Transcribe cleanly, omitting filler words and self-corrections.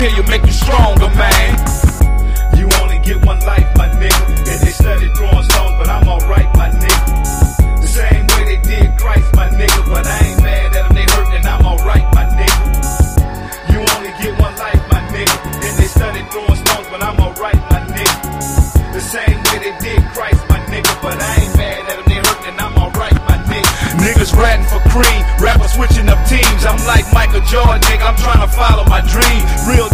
here, you make you stronger, man. You only get one life, my nigga. And they started throwing stones, but I'm alright, my nigga. The same way they did Christ, my nigga. But I ain't mad at them, they hurt, and I'm alright, my nigga. You only get one life, my nigga. And they started throwing stones, but I'm alright, my nigga. The same way they did Christ, my nigga. But I ain't mad at them, they hurt, and I'm alright, my nigga. Niggas ratting for cream, rappers switching up teams. I'm like Michael Jordan, nigga, I'm trying to follow my dream. Real